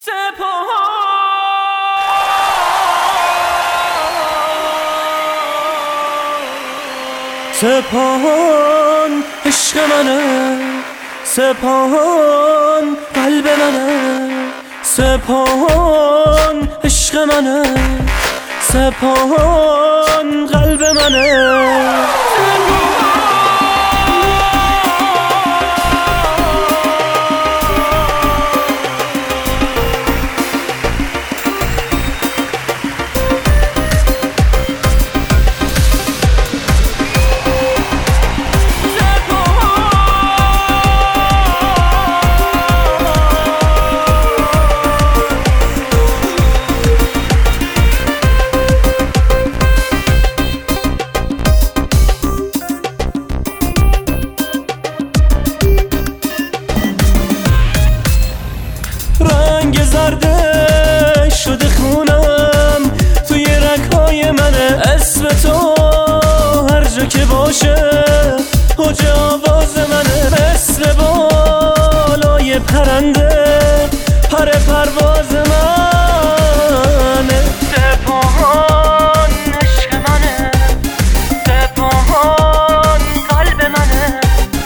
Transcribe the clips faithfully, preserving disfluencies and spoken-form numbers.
سپاهان عشق منه، سپاهان قلب منه، سپاهان عشق منه، سپاهان قلب منه. رنگ زرده شده خونم توی رگ‌های منه، اسم تو هر جا که باشه اوج آواز منه، مثل بالای پرنده پر پرواز منه. سپاهان عشق منه، سپاهان قلب منه.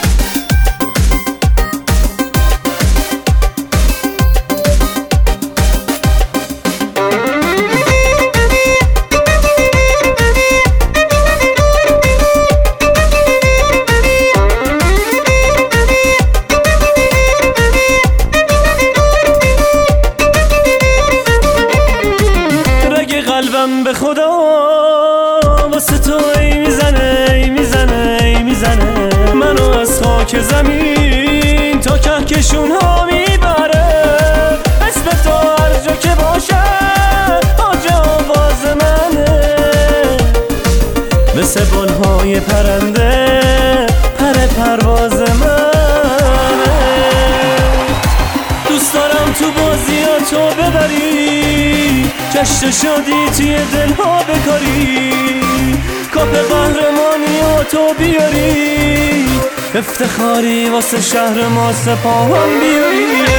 قلبم به خدا واسه تو ای میزنه ای میزنه ای میزنه، منو از خاک زمین تا کهکشون ها میبره، اسم تو هر جا که باشه آج آواز منه، مثل بلهای پرنده پر پرواز منه. دوست دارم تو بازیاتو ببری، جشن شادی توی دلها بکاری، کاپ قهرمانی و تو بیاری، افتخاری واسه شهر ما سپاهان بیاری.